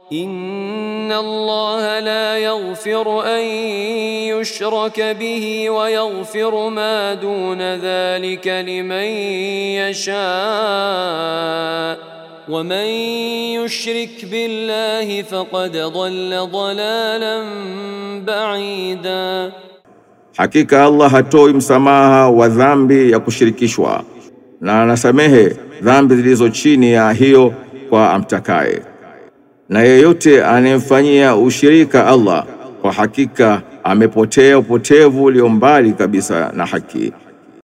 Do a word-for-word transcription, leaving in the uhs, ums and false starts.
إن الله لا يغفر أن يشرك به ويغفر ما دون ذلك لمن يشاء ومن يشرك بالله فقد ضل ضلالا بعيدا. Hakika Allah hatoi msamaha wa dhambi ya kushirikishwa na anasamehe dhambi zilizo chini ya hiyo kwa amtakaye, na yeyote anemfanyia ushirika Allah kwa hakika amepotea upotevu ulio mbali kabisa na haki.